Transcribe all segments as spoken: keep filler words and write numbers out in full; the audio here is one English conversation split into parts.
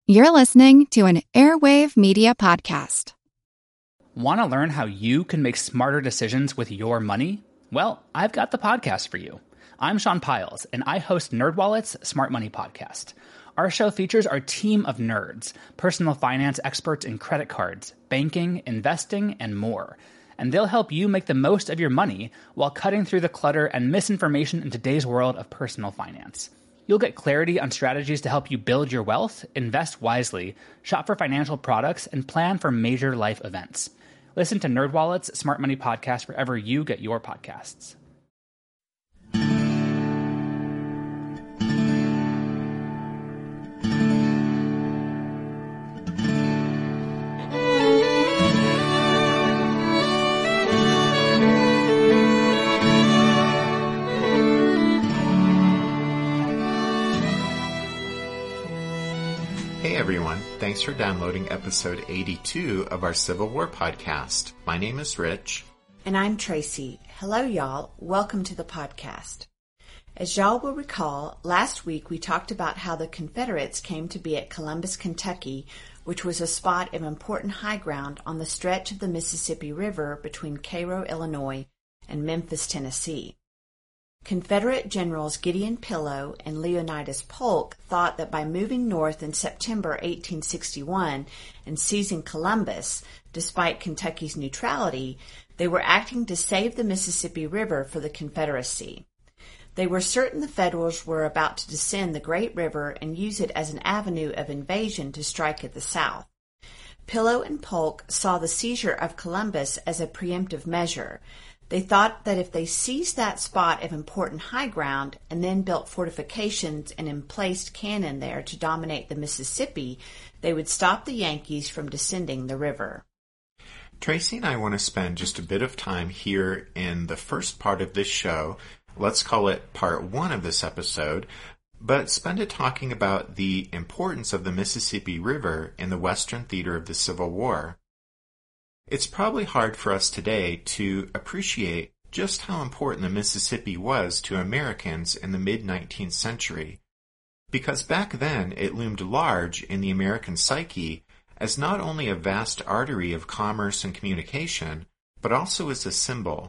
You're listening to an Airwave Media Podcast. Want to learn how you can make smarter decisions with your money? Well, I've got the podcast for you. I'm Sean Piles, and I host NerdWallet's Smart Money Podcast. Our show features our team of nerds, personal finance experts in credit cards, banking, investing, and more. And they'll help you make the most of your money while cutting through the clutter and misinformation in today's world of personal finance. You'll get clarity on strategies to help you build your wealth, invest wisely, shop for financial products, and plan for major life events. Listen to NerdWallet's Smart Money Podcast wherever you get your podcasts. Hey everyone, thanks for downloading episode eighty-two of our Civil War podcast. My name is Rich. And I'm Tracy. Hello y'all, welcome to the podcast. As y'all will recall, last week we talked about how the Confederates came to be at Columbus, Kentucky, which was a spot of important high ground on the stretch of the Mississippi River between Cairo, Illinois, and Memphis, Tennessee. Confederate Generals Gideon Pillow and Leonidas Polk thought that by moving north in September eighteen sixty-one and seizing Columbus, despite Kentucky's neutrality, they were acting to save the Mississippi River for the Confederacy. They were certain the Federals were about to descend the great river and use it as an avenue of invasion to strike at the South. Pillow and Polk saw the seizure of Columbus as a preemptive measure. They thought that if they seized that spot of important high ground and then built fortifications and emplaced cannon there to dominate the Mississippi, they would stop the Yankees from descending the river. Tracy and I want to spend just a bit of time here in the first part of this show, let's call it part one of this episode, but spend it talking about the importance of the Mississippi River in the Western theater of the Civil War. It's probably hard for us today to appreciate just how important the Mississippi was to Americans in the mid-nineteenth century, because back then it loomed large in the American psyche as not only a vast artery of commerce and communication, but also as a symbol.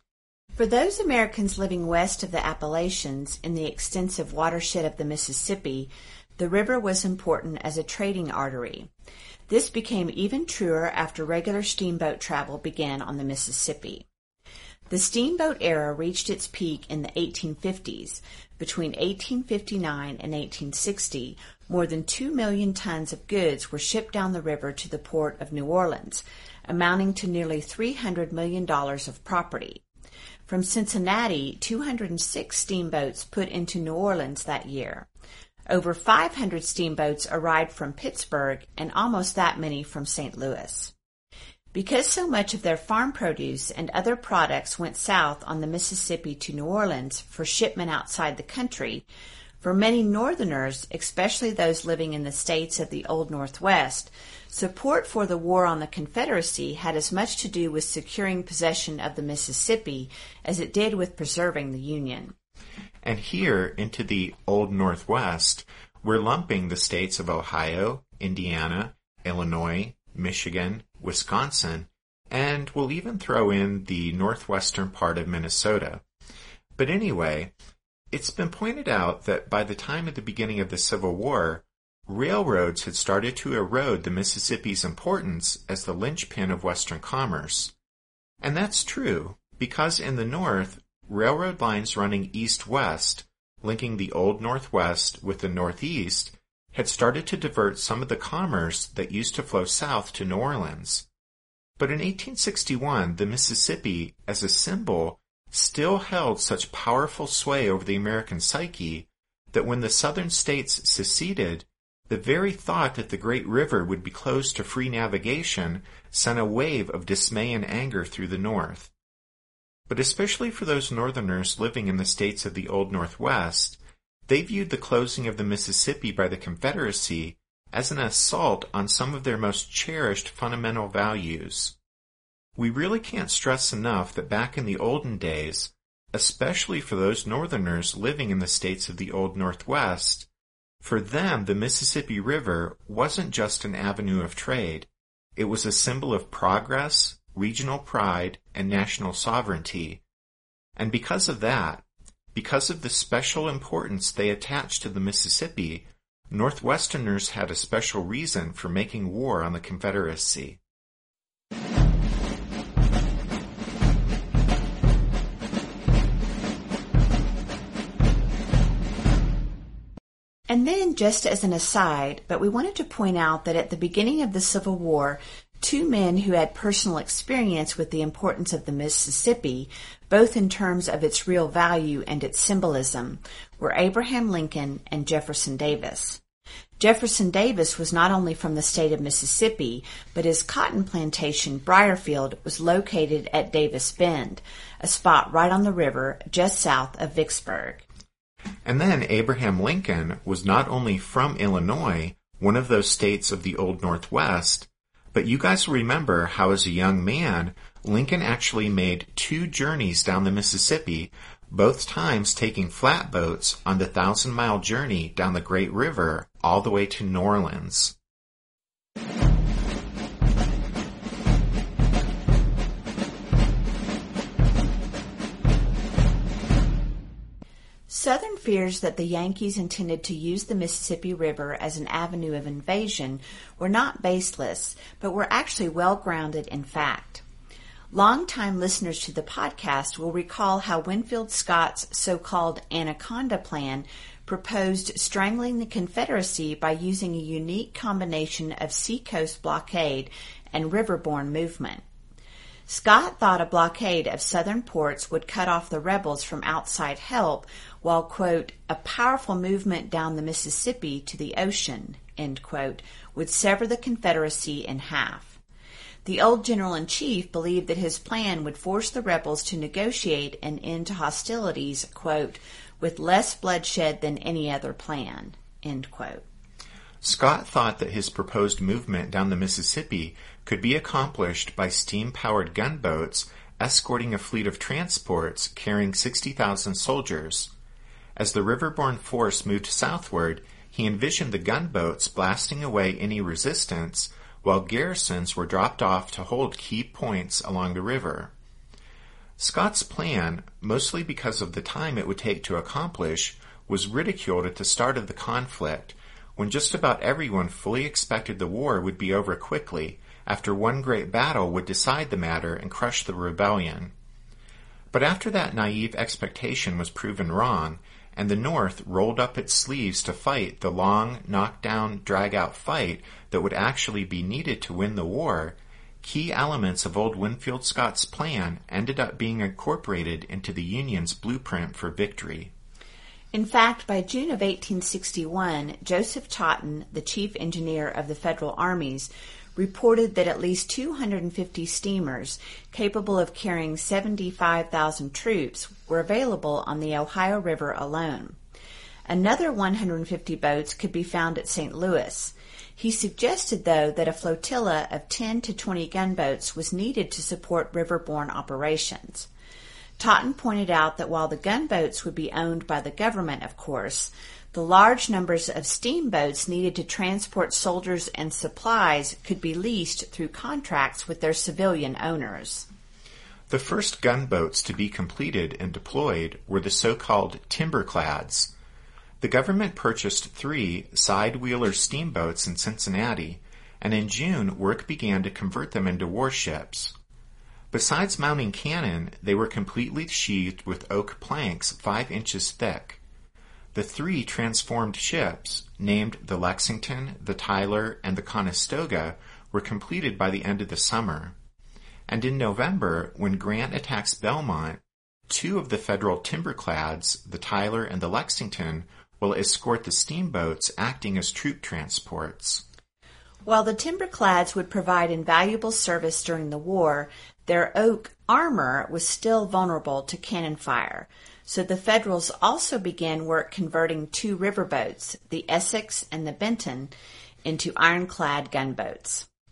For those Americans living west of the Appalachians in the extensive watershed of the Mississippi, the river was important as a trading artery. This became even truer after regular steamboat travel began on the Mississippi. The steamboat era reached its peak in the eighteen fifties. Between eighteen fifty-nine and eighteen sixty, more than two million tons of goods were shipped down the river to the port of New Orleans, amounting to nearly three hundred million dollars of property. From Cincinnati, two hundred six steamboats put into New Orleans that year. Over five hundred steamboats arrived from Pittsburgh and almost that many from Saint Louis. Because so much of their farm produce and other products went south on the Mississippi to New Orleans for shipment outside the country, for many Northerners, especially those living in the states of the Old Northwest, support for the war on the Confederacy had as much to do with securing possession of the Mississippi as it did with preserving the Union. And here, into the Old Northwest, we're lumping the states of Ohio, Indiana, Illinois, Michigan, Wisconsin, and we'll even throw in the northwestern part of Minnesota. But anyway, it's been pointed out that by the time of the beginning of the Civil War, railroads had started to erode the Mississippi's importance as the linchpin of Western commerce. And that's true, because in the North, railroad lines running east-west, linking the Old Northwest with the Northeast, had started to divert some of the commerce that used to flow south to New Orleans. But in eighteen sixty-one, the Mississippi, as a symbol, still held such powerful sway over the American psyche that when the southern states seceded, the very thought that the great river would be closed to free navigation sent a wave of dismay and anger through the North. But especially for those Northerners living in the states of the Old Northwest, they viewed the closing of the Mississippi by the Confederacy as an assault on some of their most cherished fundamental values. We really can't stress enough that back in the olden days, especially for those Northerners living in the states of the Old Northwest, For them, the Mississippi River wasn't just an avenue of trade. It was a symbol of progress, regional pride, and national sovereignty. And because of that, because of the special importance they attached to the Mississippi, Northwesterners had a special reason for making war on the Confederacy. And then, just as an aside, but we wanted to point out that at the beginning of the Civil War, two men who had personal experience with the importance of the Mississippi, both in terms of its real value and its symbolism, were Abraham Lincoln and Jefferson Davis. Jefferson Davis was not only from the state of Mississippi, but his cotton plantation, Briarfield, was located at Davis Bend, a spot right on the river just south of Vicksburg. And then Abraham Lincoln was not only from Illinois, one of those states of the Old Northwest, but you guys remember how as a young man, Lincoln actually made two journeys down the Mississippi, both times taking flatboats on the thousand-mile journey down the Great River all the way to New Orleans. Southern fears that the Yankees intended to use the Mississippi River as an avenue of invasion were not baseless, but were actually well-grounded in fact. Longtime listeners to the podcast will recall how Winfield Scott's so-called Anaconda Plan proposed strangling the Confederacy by using a unique combination of seacoast blockade and riverborne movement. Scott thought a blockade of southern ports would cut off the rebels from outside help, while, quote, a powerful movement down the Mississippi to the ocean, end quote, would sever the Confederacy in half. The old General-in-Chief believed that his plan would force the rebels to negotiate an end to hostilities, quote, with less bloodshed than any other plan, end quote. Scott thought that his proposed movement down the Mississippi could be accomplished by steam-powered gunboats escorting a fleet of transports carrying sixty thousand soldiers. As the riverborne force moved southward, he envisioned the gunboats blasting away any resistance, while garrisons were dropped off to hold key points along the river. Scott's plan, mostly because of the time it would take to accomplish, was ridiculed at the start of the conflict, when just about everyone fully expected the war would be over quickly, after one great battle would decide the matter and crush the rebellion. But after that naive expectation was proven wrong, and the North rolled up its sleeves to fight the long, knock-down, drag-out fight that would actually be needed to win the war, key elements of old Winfield Scott's plan ended up being incorporated into the Union's blueprint for victory. In fact, by June of eighteen sixty-one, Joseph Totten, the chief engineer of the Federal armies, reported that at least two hundred fifty steamers capable of carrying seventy-five thousand troops were available on the Ohio River alone. Another one hundred fifty boats could be found at Saint Louis. He suggested, though, that a flotilla of ten to twenty gunboats was needed to support riverborne operations. Totten pointed out that while the gunboats would be owned by the government, of course, the large numbers of steamboats needed to transport soldiers and supplies could be leased through contracts with their civilian owners. The first gunboats to be completed and deployed were the so-called timberclads. The government purchased three side-wheeler steamboats in Cincinnati, and in June work began to convert them into warships. Besides mounting cannon, they were completely sheathed with oak planks five inches thick. The three transformed ships, named the Lexington, the Tyler, and the Conestoga, were completed by the end of the summer. And in November, when Grant attacks Belmont, two of the Federal timberclads, the Tyler and the Lexington, will escort the steamboats acting as troop transports. While the timberclads would provide invaluable service during the war, their oak armor was still vulnerable to cannon fire, so the Federals also began work converting two riverboats, the Essex and the Benton, into ironclad gunboats.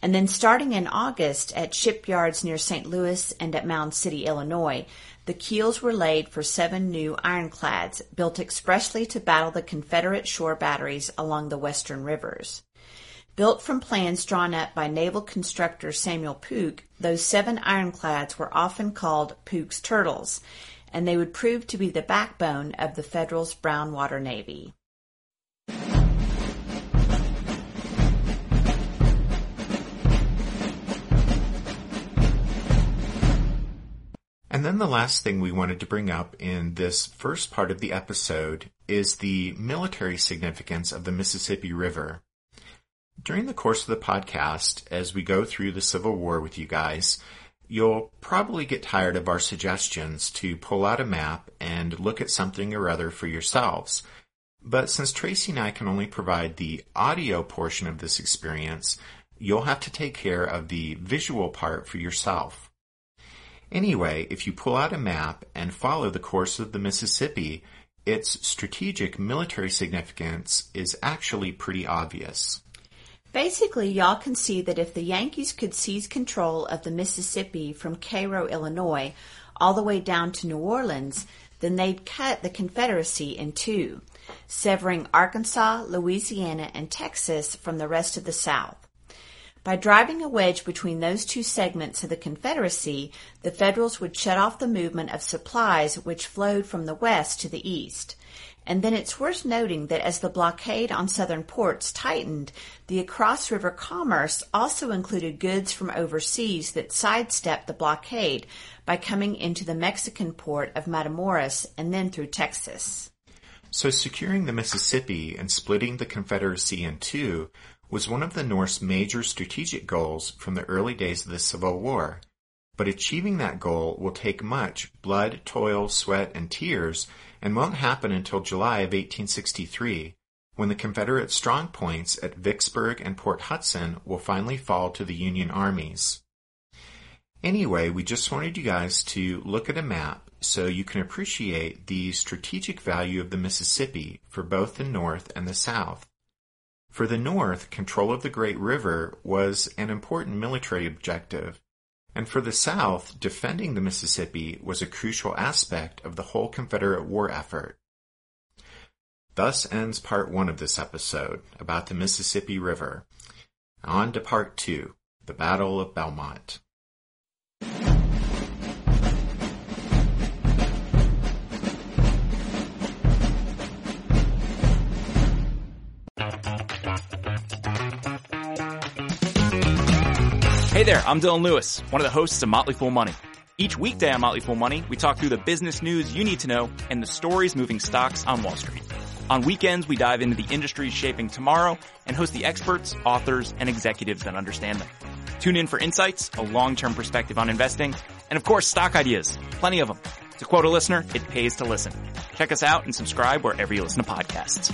And then starting in August at shipyards near Saint Louis and at Mound City, Illinois, the keels were laid for seven new ironclads built expressly to battle the Confederate shore batteries along the western rivers. Built from plans drawn up by naval constructor Samuel Pooke, those seven ironclads were often called Pooke's Turtles, and they would prove to be the backbone of the Federals' brown water navy. And then the last thing we wanted to bring up in this first part of the episode is the military significance of the Mississippi River. During the course of the podcast, as we go through the Civil War with you guys, you'll probably get tired of our suggestions to pull out a map and look at something or other for yourselves. But since Tracy and I can only provide the audio portion of this experience, you'll have to take care of the visual part for yourself. Anyway, if you pull out a map and follow the course of the Mississippi, its strategic military significance is actually pretty obvious. Basically, y'all can see that if the Yankees could seize control of the Mississippi from Cairo, Illinois, all the way down to New Orleans, then they'd cut the Confederacy in two, severing Arkansas, Louisiana, and Texas from the rest of the South. By driving a wedge between those two segments of the Confederacy, the Federals would shut off the movement of supplies which flowed from the west to the east. And then it's worth noting that as the blockade on southern ports tightened, the across-river commerce also included goods from overseas that sidestepped the blockade by coming into the Mexican port of Matamoros and then through Texas. So securing the Mississippi and splitting the Confederacy in two was one of the North's major strategic goals from the early days of the Civil War. But achieving that goal will take much blood, toil, sweat, and tears, and won't happen until July of eighteen sixty-three, when the Confederate strongpoints at Vicksburg and Port Hudson will finally fall to the Union armies. Anyway, we just wanted you guys to look at a map so you can appreciate the strategic value of the Mississippi for both the North and the South. For the North, control of the Great River was an important military objective, and for the South, defending the Mississippi was a crucial aspect of the whole Confederate war effort. Thus ends part one of this episode about the Mississippi River. On to part two, the Battle of Belmont. Hey there, I'm Dylan Lewis, one of the hosts of Motley Fool Money. Each weekday on Motley Fool Money, we talk through the business news you need to know and the stories moving stocks on Wall Street. On weekends, we dive into the industries shaping tomorrow and host the experts, authors, and executives that understand them. Tune in for insights, a long-term perspective on investing, and of course, stock ideas. Plenty of them. To quote a listener, it pays to listen. Check us out and subscribe wherever you listen to podcasts.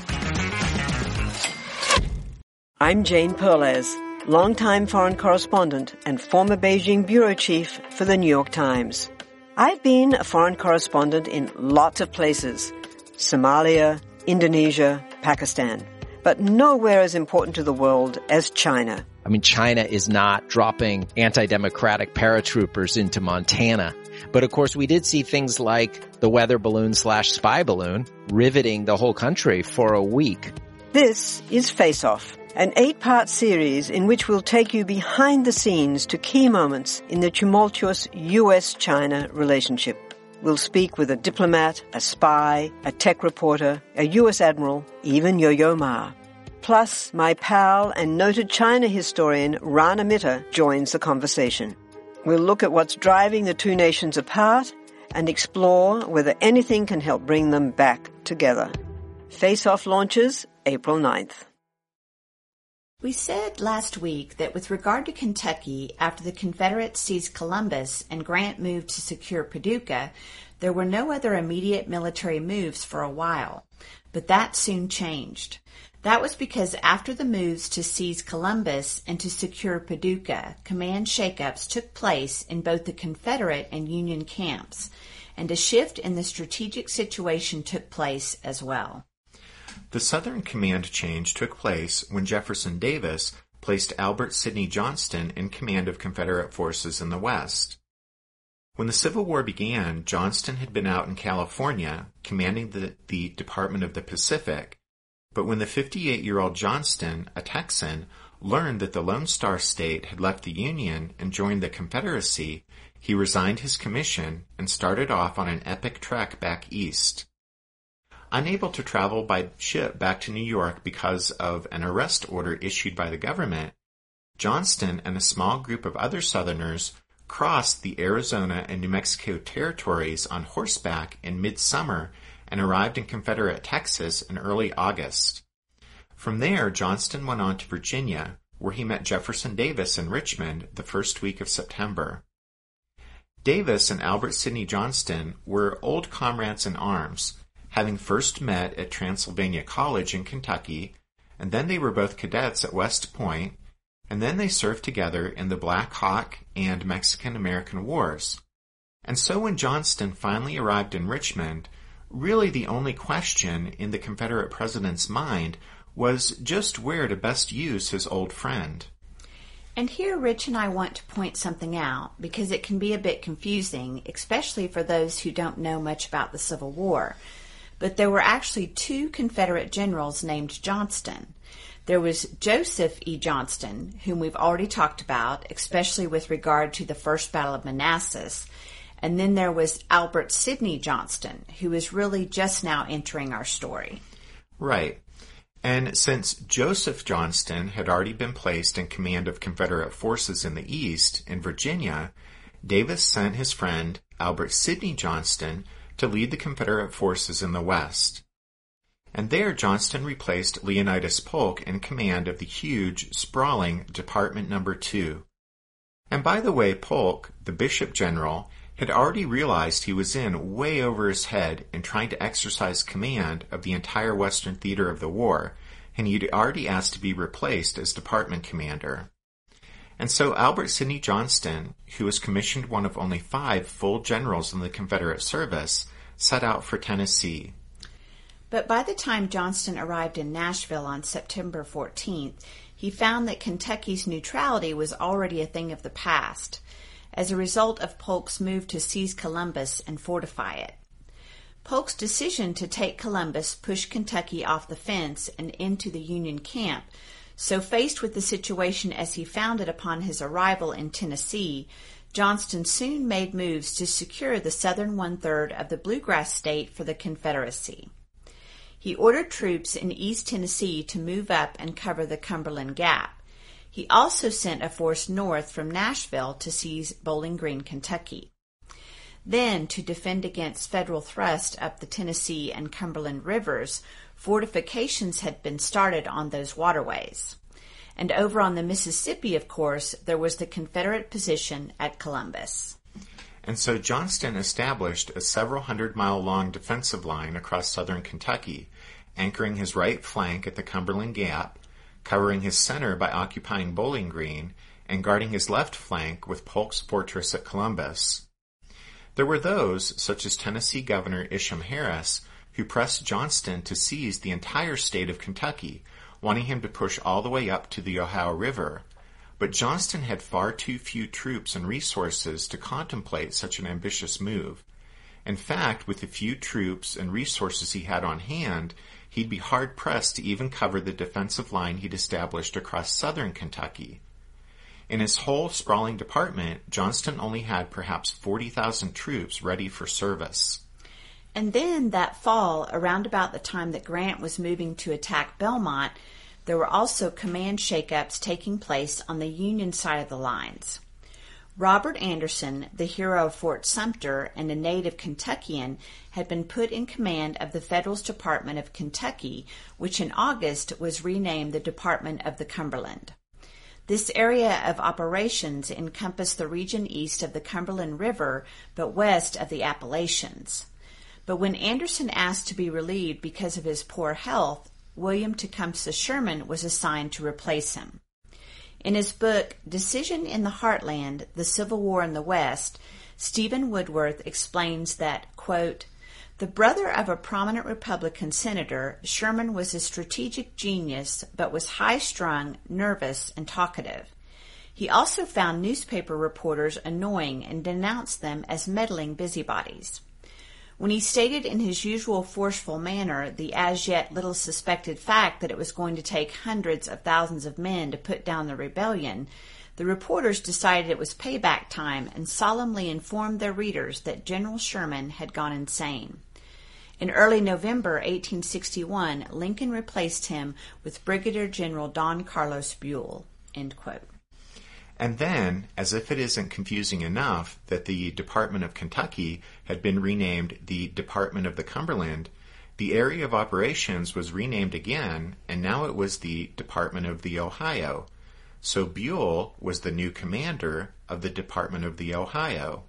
I'm Jane Perlez, longtime foreign correspondent and former Beijing bureau chief for the New York Times. I've been a foreign correspondent in lots of places: Somalia, Indonesia, Pakistan, but nowhere as important to the world as China. I mean, China is not dropping anti-democratic paratroopers into Montana. But of course, we did see things like the weather balloon slash spy balloon riveting the whole country for a week. This is Face Off, an eight-part series in which we'll take you behind the scenes to key moments in the tumultuous U S China relationship. We'll speak with a diplomat, a spy, a tech reporter, a U S admiral, even Yo-Yo Ma. Plus, my pal and noted China historian Rana Mitter joins the conversation. We'll look at what's driving the two nations apart and explore whether anything can help bring them back together. Face Off launches April ninth. We said last week that with regard to Kentucky, after the Confederates seized Columbus and Grant moved to secure Paducah, there were no other immediate military moves for a while. But that soon changed. That was because after the moves to seize Columbus and to secure Paducah, command shakeups took place in both the Confederate and Union camps, and a shift in the strategic situation took place as well. The Southern command change took place when Jefferson Davis placed Albert Sidney Johnston in command of Confederate forces in the West. When the Civil War began, Johnston had been out in California, commanding the, the Department of the Pacific, but when the fifty-eight-year-old Johnston, a Texan, learned that the Lone Star State had left the Union and joined the Confederacy, he resigned his commission and started off on an epic trek back east. Unable to travel by ship back to New York because of an arrest order issued by the government, Johnston and a small group of other Southerners crossed the Arizona and New Mexico territories on horseback in midsummer and arrived in Confederate Texas in early August. From there, Johnston went on to Virginia, where he met Jefferson Davis in Richmond the first week of September. Davis and Albert Sidney Johnston were old comrades in arms, having first met at Transylvania College in Kentucky, and then they were both cadets at West Point, and then they served together in the Black Hawk and Mexican-American Wars. And so when Johnston finally arrived in Richmond, really the only question in the Confederate president's mind was just where to best use his old friend. And here Rich and I want to point something out, because it can be a bit confusing, especially for those who don't know much about the Civil War. But there were actually two Confederate generals named Johnston. There was Joseph E. Johnston, whom we've already talked about, especially with regard to the First Battle of Manassas. And then there was Albert Sidney Johnston, who is really just now entering our story. Right. And since Joseph Johnston had already been placed in command of Confederate forces in the East, in Virginia, Davis sent his friend Albert Sidney Johnston to lead the Confederate forces in the West. And there Johnston replaced Leonidas Polk in command of the huge, sprawling Department Number Two. And by the way, Polk, the Bishop General, had already realized he was in way over his head in trying to exercise command of the entire western theater of the war, and he'd already asked to be replaced as department commander. And so Albert Sidney Johnston, who was commissioned one of only five full generals in the Confederate service, set out for Tennessee. But by the time Johnston arrived in Nashville on September fourteenth, he found that Kentucky's neutrality was already a thing of the past, as a result of Polk's move to seize Columbus and fortify it. Polk's decision to take Columbus pushed Kentucky off the fence and into the Union camp, so faced with the situation as he found it upon his arrival in Tennessee, Johnston soon made moves to secure the southern one-third of the Bluegrass State for the Confederacy. He ordered troops in East Tennessee to move up and cover the Cumberland Gap. He also sent a force north from Nashville to seize Bowling Green, Kentucky. Then, to defend against federal thrust up the Tennessee and Cumberland rivers, fortifications had been started on those waterways. And over on the Mississippi, of course, there was the Confederate position at Columbus. And so Johnston established a several hundred mile long defensive line across southern Kentucky, anchoring his right flank at the Cumberland Gap, covering his center by occupying Bowling Green, and guarding his left flank with Polk's fortress at Columbus. There were those, such as Tennessee Governor Isham Harris, who pressed Johnston to seize the entire state of Kentucky, wanting him to push all the way up to the Ohio River. But Johnston had far too few troops and resources to contemplate such an ambitious move. In fact, with the few troops and resources he had on hand, he'd be hard-pressed to even cover the defensive line he'd established across southern Kentucky. In his whole sprawling department, Johnston only had perhaps forty thousand troops ready for service. And then that fall, around about the time that Grant was moving to attack Belmont, there were also command shakeups taking place on the Union side of the lines. Robert Anderson, the hero of Fort Sumter and a native Kentuckian, had been put in command of the Federal's Department of Kentucky, which in August was renamed the Department of the Cumberland. This area of operations encompassed the region east of the Cumberland River, but west of the Appalachians. But when Anderson asked to be relieved because of his poor health, William Tecumseh Sherman was assigned to replace him. In his book, Decision in the Heartland, The Civil War in the West, Stephen Woodworth explains that, quote, The brother of a prominent Republican senator, Sherman was a strategic genius but was high-strung, nervous, and talkative. He also found newspaper reporters annoying and denounced them as meddling busybodies. When he stated in his usual forceful manner the as-yet little suspected fact that it was going to take hundreds of thousands of men to put down the rebellion, the reporters decided it was payback time and solemnly informed their readers that General Sherman had gone insane. In early November eighteen sixty-one, Lincoln replaced him with Brigadier General Don Carlos Buell. End quote. And then, as if it isn't confusing enough that the Department of Kentucky had been renamed the Department of the Cumberland, the area of operations was renamed again, and now it was the Department of the Ohio. So Buell was the new commander of the Department of the Ohio.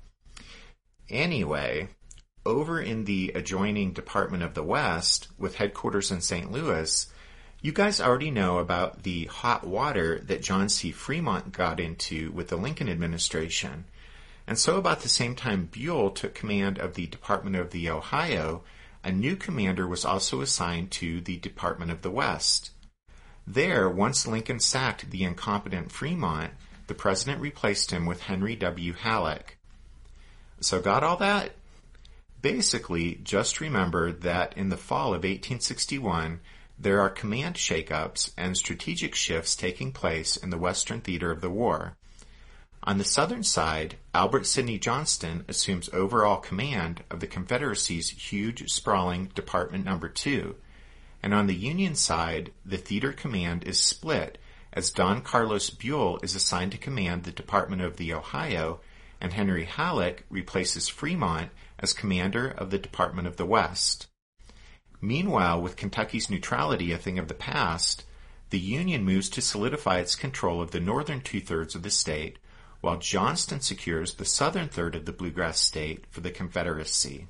Anyway, over in the adjoining Department of the West, with headquarters in Saint Louis, you guys already know about the hot water that John C. Fremont got into with the Lincoln administration. And so about the same time Buell took command of the Department of the Ohio, a new commander was also assigned to the Department of the West. There, once Lincoln sacked the incompetent Fremont, the president replaced him with Henry W. Halleck. So got all that? Basically, just remember that in the fall of eighteen sixty-one, there are command shakeups and strategic shifts taking place in the Western theater of the war. On the Southern side, Albert Sidney Johnston assumes overall command of the Confederacy's huge, sprawling Department Number Two, and on the Union side, the theater command is split as Don Carlos Buell is assigned to command the Department of the Ohio, and Henry Halleck replaces Fremont as commander of the Department of the West. Meanwhile, with Kentucky's neutrality a thing of the past, the Union moves to solidify its control of the northern two-thirds of the state, while Johnston secures the southern third of the bluegrass state for the Confederacy.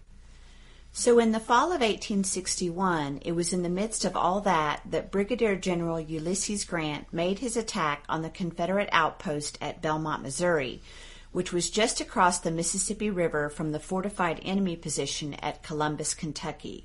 So in the fall of eighteen sixty-one, it was in the midst of all that that Brigadier General Ulysses Grant made his attack on the Confederate outpost at Belmont, Missouri, which was just across the Mississippi River from the fortified enemy position at Columbus, Kentucky.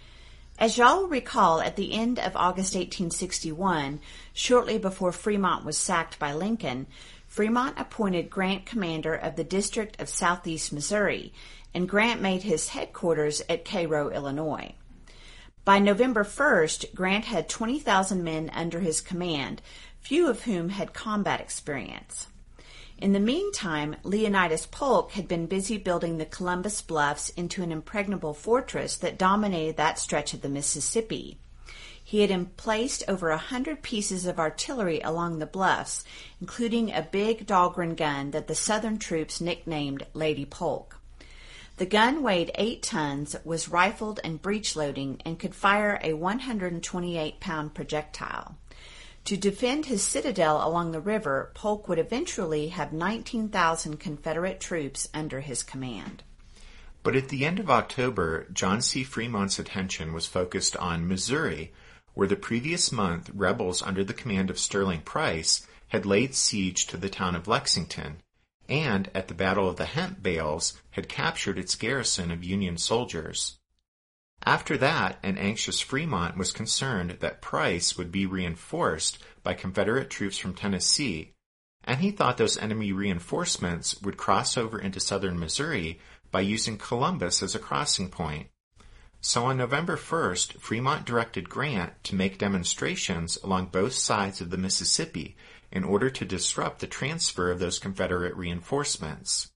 As y'all will recall, at the end of August eighteen sixty-one, shortly before Fremont was sacked by Lincoln, Fremont appointed Grant commander of the District of Southeast Missouri, and Grant made his headquarters at Cairo, Illinois. By November first, Grant had twenty thousand men under his command, few of whom had combat experience. In the meantime, Leonidas Polk had been busy building the Columbus Bluffs into an impregnable fortress that dominated that stretch of the Mississippi. He had emplaced over a hundred pieces of artillery along the bluffs, including a big Dahlgren gun that the Southern troops nicknamed Lady Polk. The gun weighed eight tons, was rifled and breech-loading, and could fire a one hundred twenty-eight pound projectile. To defend his citadel along the river, Polk would eventually have nineteen thousand Confederate troops under his command. But at the end of October, John C. Fremont's attention was focused on Missouri, where the previous month rebels under the command of Sterling Price had laid siege to the town of Lexington, and at the Battle of the Hemp Bales had captured its garrison of Union soldiers. After that, an anxious Fremont was concerned that Price would be reinforced by Confederate troops from Tennessee, and he thought those enemy reinforcements would cross over into southern Missouri by using Columbus as a crossing point. So on November first, Fremont directed Grant to make demonstrations along both sides of the Mississippi in order to disrupt the transfer of those Confederate reinforcements.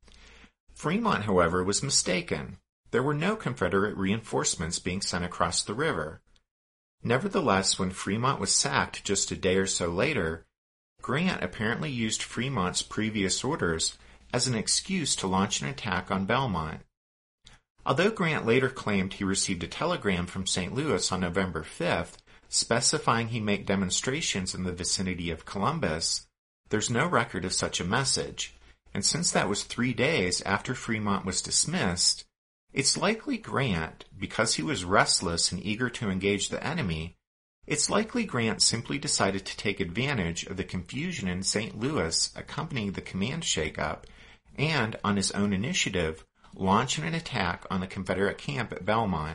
Fremont, however, was mistaken. There were no Confederate reinforcements being sent across the river. Nevertheless, when Fremont was sacked just a day or so later, Grant apparently used Fremont's previous orders as an excuse to launch an attack on Belmont. Although Grant later claimed he received a telegram from Saint Louis on November fifth specifying he make demonstrations in the vicinity of Columbus, there's no record of such a message, and since that was three days after Fremont was dismissed, it's likely Grant, because he was restless and eager to engage the enemy, it's likely Grant simply decided to take advantage of the confusion in Saint Louis accompanying the command shakeup and, on his own initiative, launch an attack on the Confederate camp at Belmont.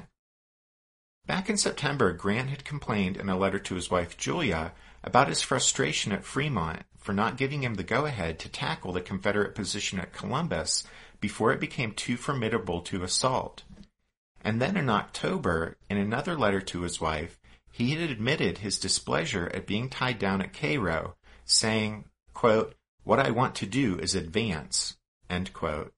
Back in September, Grant had complained in a letter to his wife Julia about his frustration at Fremont for not giving him the go-ahead to tackle the Confederate position at Columbus before it became too formidable to assault. And then in October, in another letter to his wife, he had admitted his displeasure at being tied down at Cairo, saying, quote, "What I want to do is advance," end quote.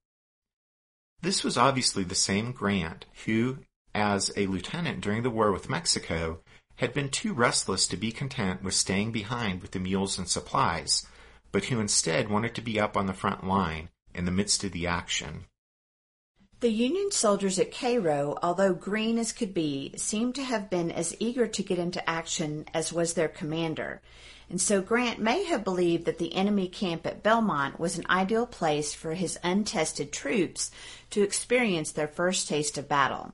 This was obviously the same Grant who, as a lieutenant during the war with Mexico, had been too restless to be content with staying behind with the mules and supplies, but who instead wanted to be up on the front line in the midst of the action. The Union soldiers at Cairo, although green as could be, seemed to have been as eager to get into action as was their commander, and so Grant may have believed that the enemy camp at Belmont was an ideal place for his untested troops to experience their first taste of battle.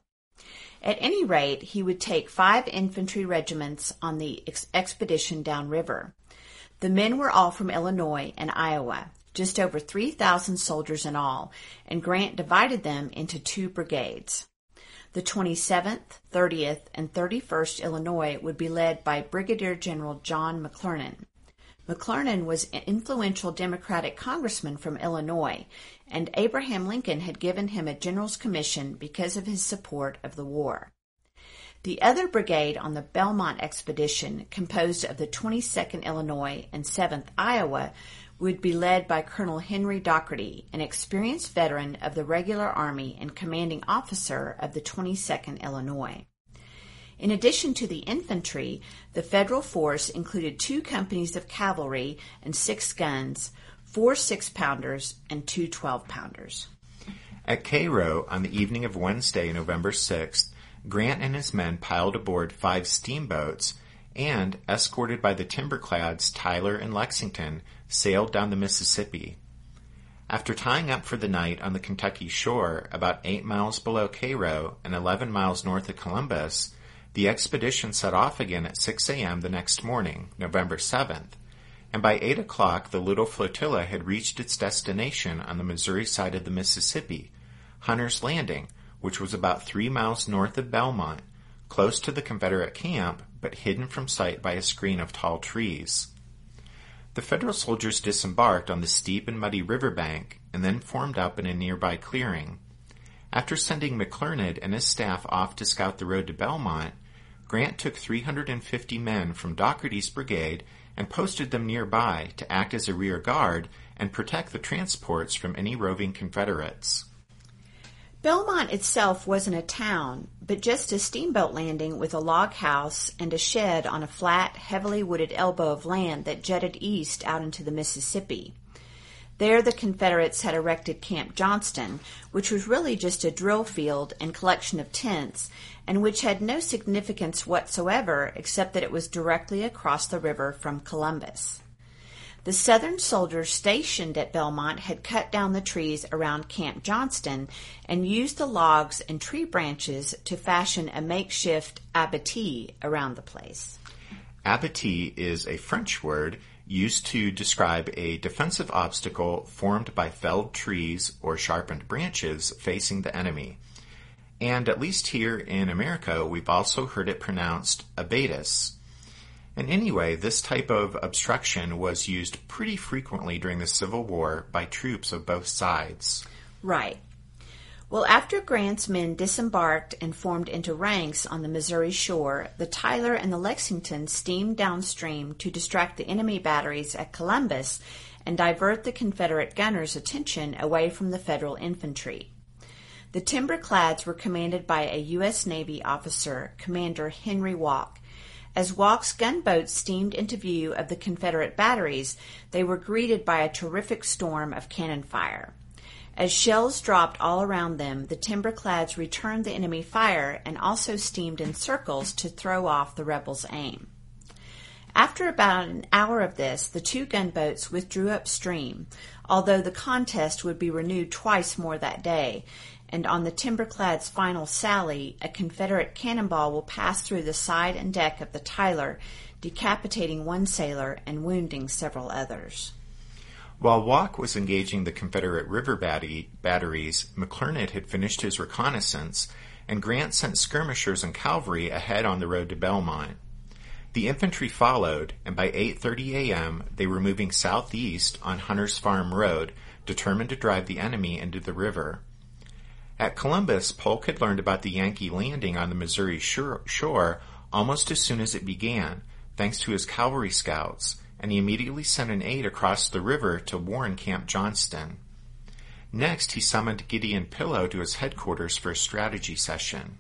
At any rate, he would take five infantry regiments on the ex- expedition downriver. The men were all from Illinois and Iowa, just over three thousand soldiers in all, and Grant divided them into two brigades. The twenty-seventh, thirtieth, and thirty-first Illinois would be led by Brigadier General John McClernand. McClernand was an influential Democratic congressman from Illinois, and Abraham Lincoln had given him a general's commission because of his support of the war. The other brigade on the Belmont expedition, composed of the twenty-second Illinois and seventh Iowa, would be led by Colonel Henry Dougherty, an experienced veteran of the regular army and commanding officer of the twenty-second Illinois. In addition to the infantry, the Federal force included two companies of cavalry and six guns, four six-pounders and two twelve-pounders. At Cairo, on the evening of Wednesday, November sixth, Grant and his men piled aboard five steamboats and, escorted by the timberclads Tyler and Lexington, sailed down the Mississippi. After tying up for the night on the Kentucky shore, about eight miles below Cairo and eleven miles north of Columbus, the expedition set off again at six a.m. the next morning, November seventh, and by eight o'clock the little flotilla had reached its destination on the Missouri side of the Mississippi, Hunter's Landing, which was about three miles north of Belmont, close to the Confederate camp, but hidden from sight by a screen of tall trees. The Federal soldiers disembarked on the steep and muddy riverbank and then formed up in a nearby clearing. After sending McClernand and his staff off to scout the road to Belmont, Grant took three hundred fifty men from Dougherty's brigade and posted them nearby to act as a rear guard and protect the transports from any roving Confederates. Belmont itself wasn't a town, but just a steamboat landing with a log house and a shed on a flat, heavily wooded elbow of land that jutted east out into the Mississippi. There the Confederates had erected Camp Johnston, which was really just a drill field and collection of tents, and which had no significance whatsoever except that it was directly across the river from Columbus. The Southern soldiers stationed at Belmont had cut down the trees around Camp Johnston and used the logs and tree branches to fashion a makeshift abattis around the place. Abattis is a French word used to describe a defensive obstacle formed by felled trees or sharpened branches facing the enemy. And at least here in America, we've also heard it pronounced abatis. And anyway, this type of obstruction was used pretty frequently during the Civil War by troops of both sides. Right. Well, after Grant's men disembarked and formed into ranks on the Missouri shore, the Tyler and the Lexington steamed downstream to distract the enemy batteries at Columbus and divert the Confederate gunners' attention away from the Federal infantry. The timberclads were commanded by a U S Navy officer, Commander Henry Walk. As Walk's gunboats steamed into view of the Confederate batteries, they were greeted by a terrific storm of cannon fire. As shells dropped all around them, the timberclads returned the enemy fire and also steamed in circles to throw off the rebels' aim. After about an hour of this, the two gunboats withdrew upstream, although the contest would be renewed twice more that day, and on the timberclad's final sally, a Confederate cannonball will pass through the side and deck of the Tyler, decapitating one sailor and wounding several others. While Walk was engaging the Confederate river battery, batteries, McClernand had finished his reconnaissance, and Grant sent skirmishers and cavalry ahead on the road to Belmont. The infantry followed, and by eight thirty a.m. they were moving southeast on Hunter's Farm Road, determined to drive the enemy into the river. At Columbus, Polk had learned about the Yankee landing on the Missouri shore almost as soon as it began, thanks to his cavalry scouts, and he immediately sent an aide across the river to warn Camp Johnston. Next, he summoned Gideon Pillow to his headquarters for a strategy session.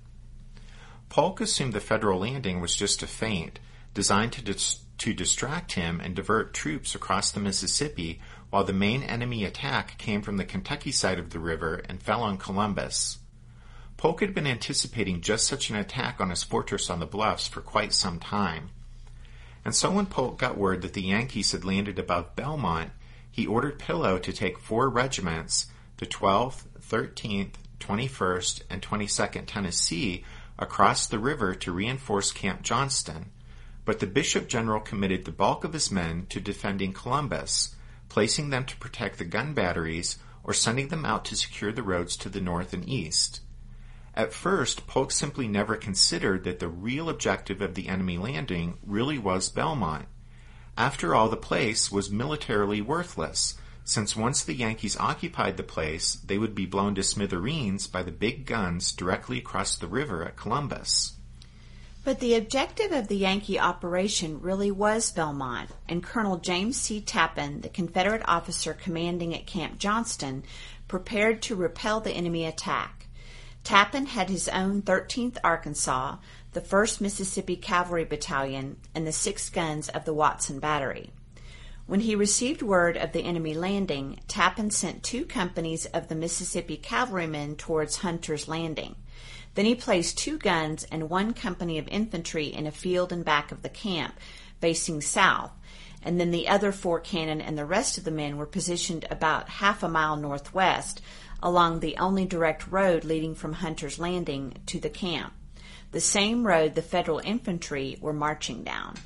Polk assumed the Federal landing was just a feint, designed to, dis- to distract him and divert troops across the Mississippi, while the main enemy attack came from the Kentucky side of the river and fell on Columbus. Polk had been anticipating just such an attack on his fortress on the bluffs for quite some time. And so when Polk got word that the Yankees had landed above Belmont, he ordered Pillow to take four regiments, the twelfth, thirteenth, twenty-first, and twenty-second Tennessee, across the river to reinforce Camp Johnston. But the Bishop General committed the bulk of his men to defending Columbus, placing them to protect the gun batteries or sending them out to secure the roads to the north and east. At first, Polk simply never considered that the real objective of the enemy landing really was Belmont. After all, the place was militarily worthless, since once the Yankees occupied the place, they would be blown to smithereens by the big guns directly across the river at Columbus. But the objective of the Yankee operation really was Belmont, and Colonel James C. Tappan, the Confederate officer commanding at Camp Johnston, prepared to repel the enemy attack. Tappan had his own thirteenth Arkansas, the first Mississippi Cavalry Battalion, and the six guns of the Watson Battery. When he received word of the enemy landing, Tappan sent two companies of the Mississippi cavalrymen towards Hunter's Landing. Then he placed two guns and one company of infantry in a field in back of the camp, facing south, and then the other four cannon and the rest of the men were positioned about half a mile northwest, along the only direct road leading from Hunter's Landing to the camp, the same road the Federal infantry were marching down.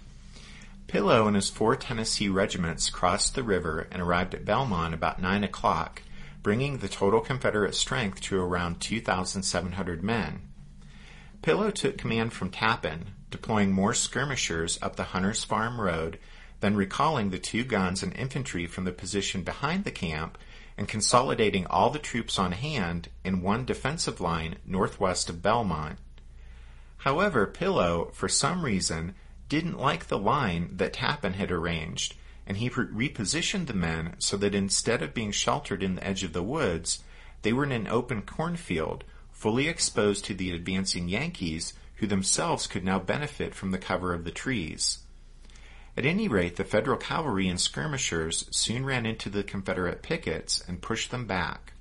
Pillow and his four Tennessee regiments crossed the river and arrived at Belmont about nine o'clock, bringing the total Confederate strength to around two thousand seven hundred men. Pillow took command from Tappan, deploying more skirmishers up the Hunter's Farm Road, then recalling the two guns and infantry from the position behind the camp and consolidating all the troops on hand in one defensive line northwest of Belmont. However, Pillow, for some reason, didn't like the line that Tappan had arranged, and he re- repositioned the men so that instead of being sheltered in the edge of the woods, they were in an open cornfield, fully exposed to the advancing Yankees, who themselves could now benefit from the cover of the trees. At any rate, the Federal cavalry and skirmishers soon ran into the Confederate pickets and pushed them back.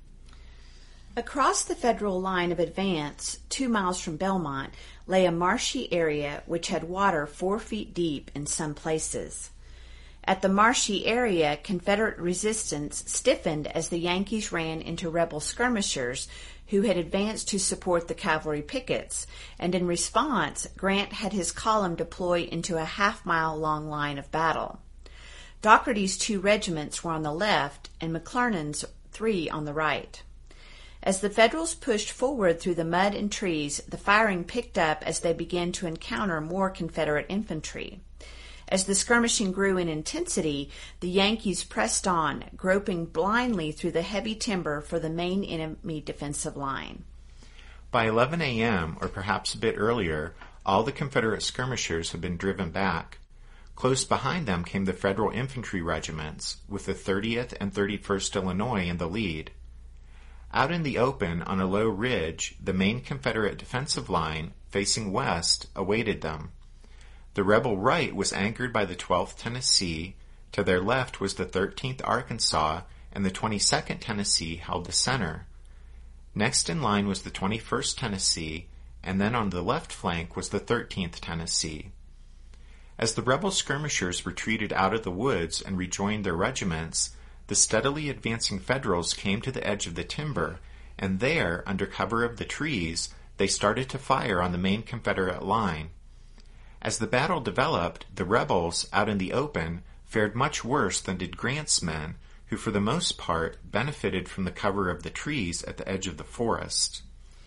Across the Federal line of advance, two miles from Belmont, lay a marshy area which had water four feet deep in some places. At the marshy area, Confederate resistance stiffened as the Yankees ran into rebel skirmishers who had advanced to support the cavalry pickets, and in response, Grant had his column deploy into a half-mile-long line of battle. Dougherty's two regiments were on the left, and McClernand's three on the right. As the Federals pushed forward through the mud and trees, the firing picked up as they began to encounter more Confederate infantry. As the skirmishing grew in intensity, the Yankees pressed on, groping blindly through the heavy timber for the main enemy defensive line. By eleven a.m., or perhaps a bit earlier, all the Confederate skirmishers had been driven back. Close behind them came the Federal infantry regiments, with the thirtieth and thirty-first Illinois in the lead. Out in the open, on a low ridge, the main Confederate defensive line, facing west, awaited them. The rebel right was anchored by the twelfth Tennessee, to their left was the thirteenth Arkansas, and the twenty-second Tennessee held the center. Next in line was the twenty-first Tennessee, and then on the left flank was the thirteenth Tennessee. As the rebel skirmishers retreated out of the woods and rejoined their regiments, the steadily advancing Federals came to the edge of the timber, and there, under cover of the trees, they started to fire on the main Confederate line. As the battle developed, the rebels, out in the open, fared much worse than did Grant's men, who for the most part benefited from the cover of the trees at the edge of the forest.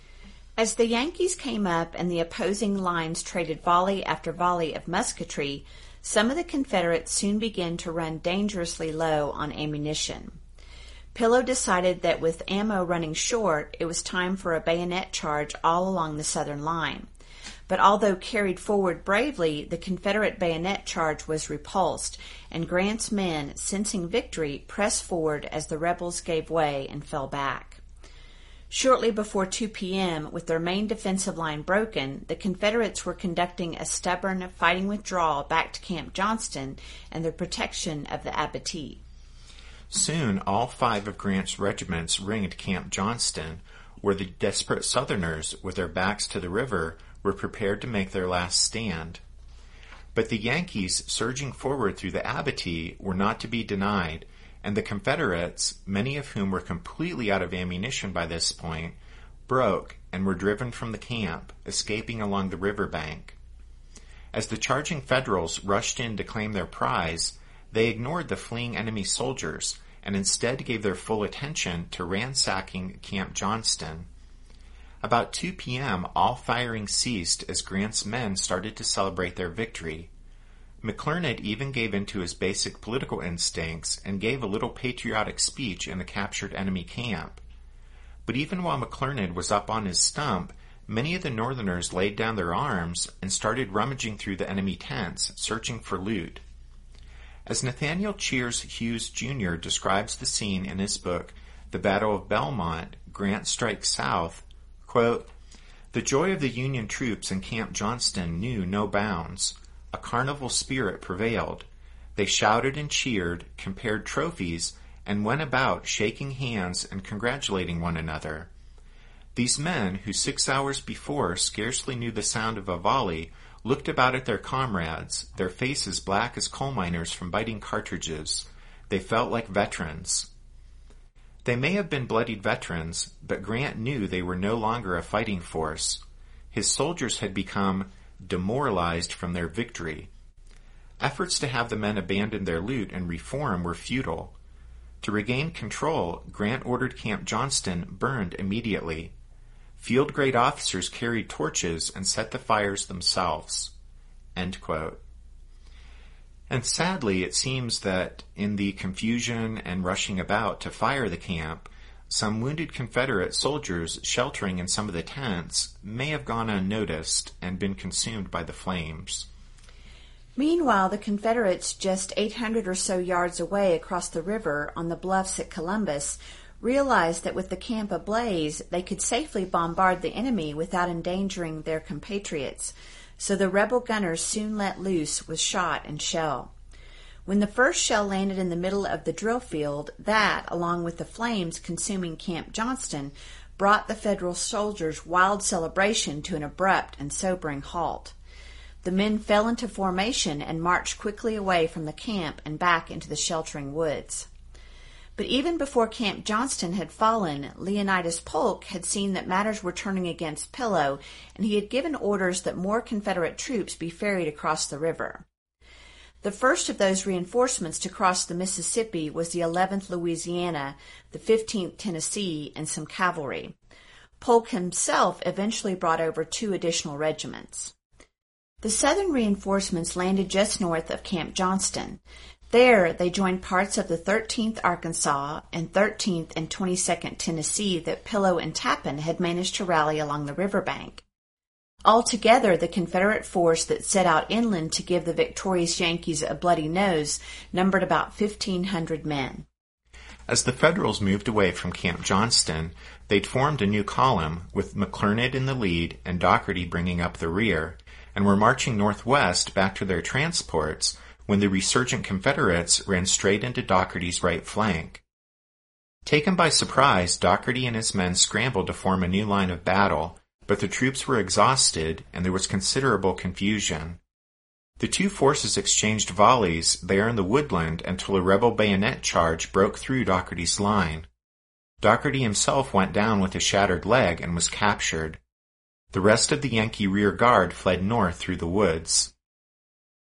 As the Yankees came up and the opposing lines traded volley after volley of musketry, some of the Confederates soon began to run dangerously low on ammunition. Pillow decided that with ammo running short, it was time for a bayonet charge all along the southern line. But although carried forward bravely, the Confederate bayonet charge was repulsed, and Grant's men, sensing victory, pressed forward as the rebels gave way and fell back. Shortly before two p.m., with their main defensive line broken, the Confederates were conducting a stubborn fighting withdrawal back to Camp Johnston and the protection of the abattis. Soon, all five of Grant's regiments ringed Camp Johnston, where the desperate Southerners, with their backs to the river, were prepared to make their last stand. But the Yankees, surging forward through the abattis, were not to be denied, and the Confederates, many of whom were completely out of ammunition by this point, broke and were driven from the camp, escaping along the river bank. As the charging Federals rushed in to claim their prize, they ignored the fleeing enemy soldiers and instead gave their full attention to ransacking Camp Johnston. About two p.m., all firing ceased as Grant's men started to celebrate their victory. McClernand even gave in to his basic political instincts and gave a little patriotic speech in the captured enemy camp. But even while McClernand was up on his stump, many of the Northerners laid down their arms and started rummaging through the enemy tents, searching for loot. As Nathaniel Cheers Hughes Junior describes the scene in his book, The Battle of Belmont, Grant Strikes South, quote, "The joy of the Union troops in Camp Johnston knew no bounds. A carnival spirit prevailed. They shouted and cheered, compared trophies, and went about shaking hands and congratulating one another. These men, who six hours before scarcely knew the sound of a volley, looked about at their comrades, their faces black as coal miners from biting cartridges. They felt like veterans. They may have been bloodied veterans, but Grant knew they were no longer a fighting force. His soldiers had become demoralized from their victory. Efforts to have the men abandon their loot and reform were futile. To regain control, Grant ordered Camp Johnston burned immediately. Field grade officers carried torches and set the fires themselves." End quote. And sadly, it seems that in the confusion and rushing about to fire the camp, some wounded Confederate soldiers sheltering in some of the tents may have gone unnoticed and been consumed by the flames. Meanwhile, the Confederates just eight hundred or so yards away across the river on the bluffs at Columbus realized that with the camp ablaze, they could safely bombard the enemy without endangering their compatriots, so the rebel gunners soon let loose with shot and shell. When the first shell landed in the middle of the drill field, that, along with the flames consuming Camp Johnston, brought the Federal soldiers' wild celebration to an abrupt and sobering halt. The men fell into formation and marched quickly away from the camp and back into the sheltering woods. But even before Camp Johnston had fallen, Leonidas Polk had seen that matters were turning against Pillow, and he had given orders that more Confederate troops be ferried across the river. The first of those reinforcements to cross the Mississippi was the eleventh Louisiana, the fifteenth Tennessee, and some cavalry. Polk himself eventually brought over two additional regiments. The southern reinforcements landed just north of Camp Johnston. There, they joined parts of the thirteenth Arkansas and thirteenth and twenty-second Tennessee that Pillow and Tappan had managed to rally along the riverbank. Altogether, the Confederate force that set out inland to give the victorious Yankees a bloody nose numbered about fifteen hundred men. As the Federals moved away from Camp Johnston, they'd formed a new column, with McClernand in the lead and Dougherty bringing up the rear, and were marching northwest back to their transports when the resurgent Confederates ran straight into Dougherty's right flank. Taken by surprise, Dougherty and his men scrambled to form a new line of battle, but the troops were exhausted and there was considerable confusion. The two forces exchanged volleys there in the woodland until a rebel bayonet charge broke through Dougherty's line. Dougherty himself went down with a shattered leg and was captured. The rest of the Yankee rear guard fled north through the woods.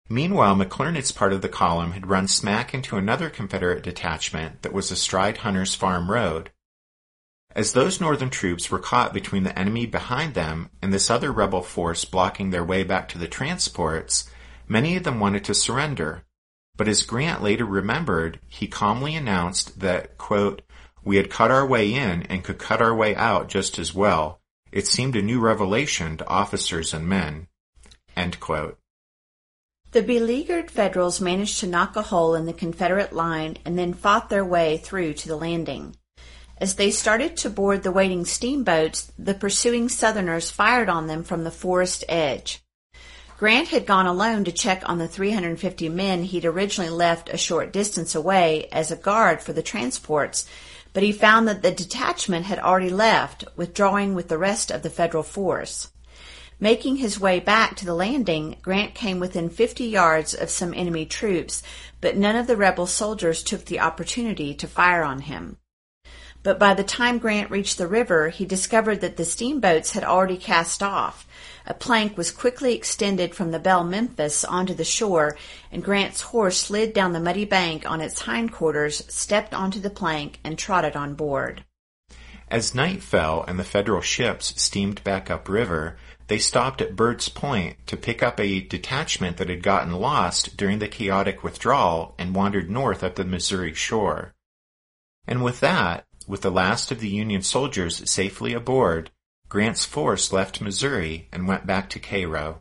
Meanwhile, McClernand's part of the column had run smack into another Confederate detachment that was astride Hunter's Farm Road. As those Northern troops were caught between the enemy behind them and this other rebel force blocking their way back to the transports, many of them wanted to surrender. But as Grant later remembered, he calmly announced that, quote, "We had cut our way in and could cut our way out just as well. It seemed a new revelation to officers and men." End quote. The beleaguered Federals managed to knock a hole in the Confederate line and then fought their way through to the landing. As they started to board the waiting steamboats, the pursuing Southerners fired on them from the forest edge. Grant had gone alone to check on the three hundred fifty men he'd originally left a short distance away as a guard for the transports, but he found that the detachment had already left, withdrawing with the rest of the Federal force. Making his way back to the landing, Grant came within fifty yards of some enemy troops, but none of the rebel soldiers took the opportunity to fire on him. But by the time Grant reached the river, he discovered that the steamboats had already cast off. A plank was quickly extended from the Belle Memphis onto the shore, and Grant's horse slid down the muddy bank on its hindquarters, stepped onto the plank, and trotted on board. As night fell and the Federal ships steamed back upriver, they stopped at Bird's Point to pick up a detachment that had gotten lost during the chaotic withdrawal and wandered north up the Missouri shore. And with that, with the last of the Union soldiers safely aboard, Grant's force left Missouri and went back to Cairo.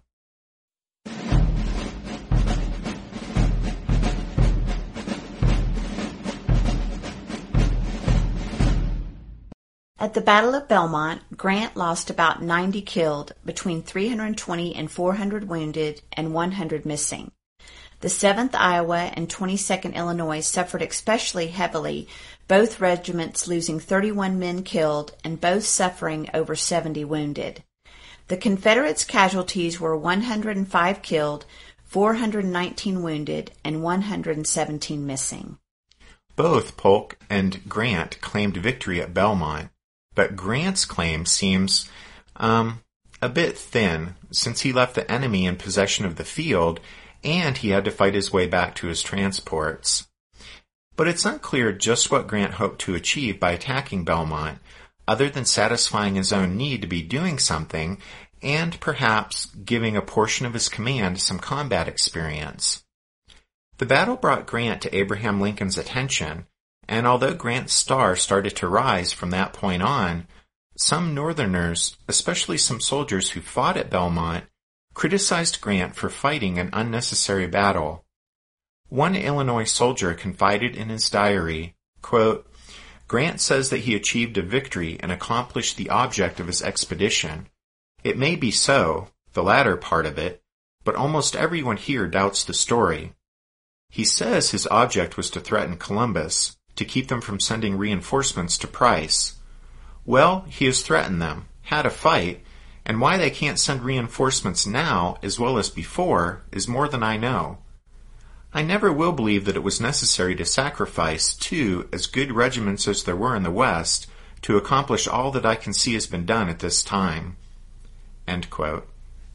At the Battle of Belmont, Grant lost about ninety killed, between three hundred twenty and four hundred wounded, and one hundred missing. The seventh Iowa and twenty-second Illinois suffered especially heavily, both regiments losing thirty-one men killed and both suffering over seventy wounded. The Confederates' casualties were one hundred five killed, four hundred nineteen wounded, and one hundred seventeen missing. Both Polk and Grant claimed victory at Belmont, but Grant's claim seems, um, a bit thin, since he left the enemy in possession of the field and he had to fight his way back to his transports. But it's unclear just what Grant hoped to achieve by attacking Belmont, other than satisfying his own need to be doing something and perhaps giving a portion of his command some combat experience. The battle brought Grant to Abraham Lincoln's attention, and although Grant's star started to rise from that point on, some Northerners, especially some soldiers who fought at Belmont, criticized Grant for fighting an unnecessary battle. One Illinois soldier confided in his diary, quote, "Grant says that he achieved a victory and accomplished the object of his expedition. It may be so, the latter part of it, but almost everyone here doubts the story. He says his object was to threaten Columbus, to keep them from sending reinforcements to Price. Well, he has threatened them, had a fight, and why they can't send reinforcements now as well as before is more than I know. I never will believe that it was necessary to sacrifice two as good regiments as there were in the West to accomplish all that I can see has been done at this time." End quote.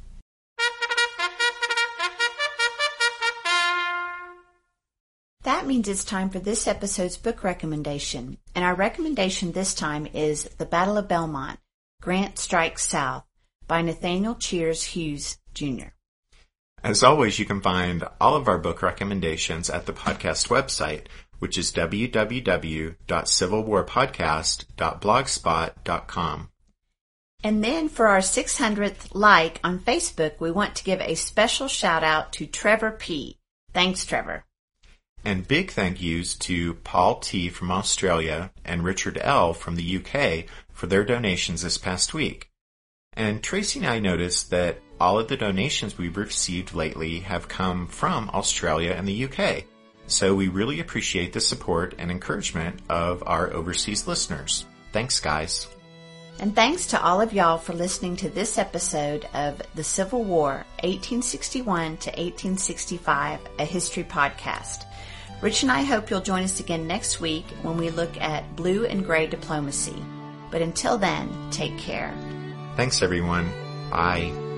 That means it's time for this episode's book recommendation, and our recommendation this time is The Battle of Belmont, Grant Strikes South, by Nathaniel Cheers Hughes, Junior As always, you can find all of our book recommendations at the podcast website, which is w w w dot civil war podcast dot blogspot dot com. And then for our six hundredth like on Facebook, we want to give a special shout out to Trevor P. Thanks, Trevor. And big thank yous to Paul T. from Australia and Richard L. from the U K for their donations this past week. And Tracy and I noticed that all of the donations we've received lately have come from Australia and the U K. So we really appreciate the support and encouragement of our overseas listeners. Thanks, guys. And thanks to all of y'all for listening to this episode of The Civil War, eighteen sixty-one to eighteen sixty-five, a history podcast. Rich and I hope you'll join us again next week when we look at blue and gray diplomacy. But until then, take care. Thanks, everyone. Bye.